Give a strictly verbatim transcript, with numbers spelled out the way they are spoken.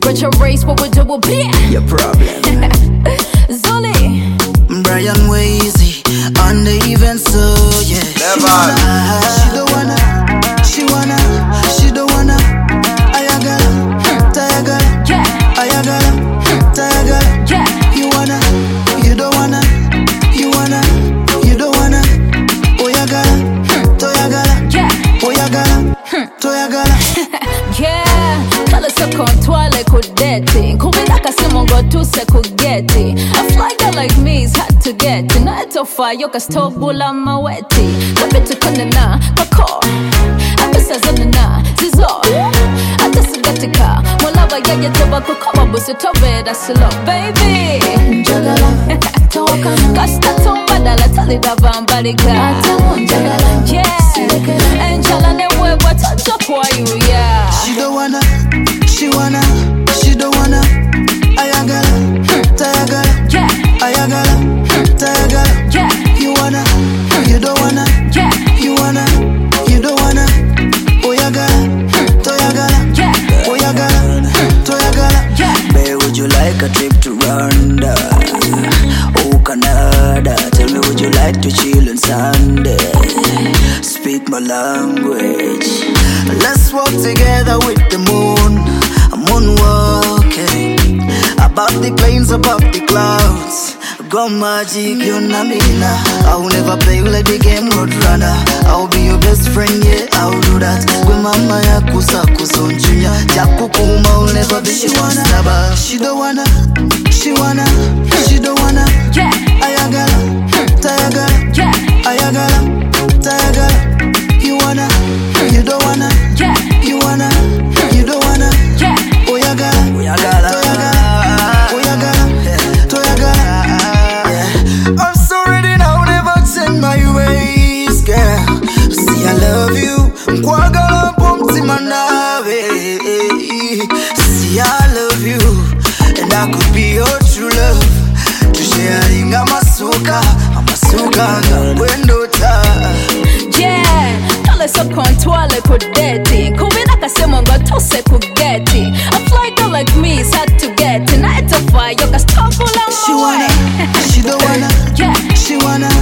Rich race, what we do will be your problem. Zoli Brian Wazy on the event, so yeah. She wanna, she don't wanna, she wanna, she don't wanna. Ayagala, Tayagala, yeah. Ayagala, Tayagala, yeah. You wanna, you don't wanna, you wanna, you don't wanna. Oyagala, Toyagala, yeah. Oyagala, Toyagala. Yeah, kala se kontwale kudeti Kubila kasimo ngotu se kugeti A fly girl like me is hard to get Na eto fa yoka stobula maweti Kapitu kunana, kako Apisa zanana, zizo Ata sigatika, mwalawa yaya toba kukoma busi tobe da silo Baby, njagala, tawakana Kasta tumbadala talida vambalika Atamu njagala, yeah Njala newewa tato kwa you, yeah She don't wanna, she wanna, she don't wanna. Ayagala, Tayagala, yeah. Ayagala, Tayagala, yeah. You wanna, you don't wanna, yeah. You wanna, you don't wanna. Oyagala, Toyagala, yeah. Oyagala, Toyagala, yeah. Babe, would you like a trip to Rwanda? Oh, Canada. Tell me, would you like to chill on Sunday? Speak my language. Let's walk together with the moon. I'm moonwalking above the plains, above the clouds. Go magic, you know me now. I'll never play you like the game Roadrunner. I'll be your best friend, yeah, I'll do that. When mama ya kusa kusonchunya Jakukuma will never be. She wanna, she don't wanna, she wanna, she don't wanna, yeah. Ayagala, Tayagala, yeah. Ayagala, Tayagala. You wanna, you don't wanna, yeah. You wanna, you don't wanna, yeah. Oyagala, Oyagala, Toyagala, Oyagala, Toyagala, yeah. I'm so ready now, never turn my ways, girl. See, I love you. Kwagala pomti manawe. See, I love you, and I could be your true love. To sharing a masuka, a masuka, ngwendo ta. Yeah, kala se kontwale kudeti Kubila kasimo ngotu se kugeti A fly girl like me is hard to get Na eto fa yoka stobula mwe She wanna, she don't wanna, yeah. She wanna,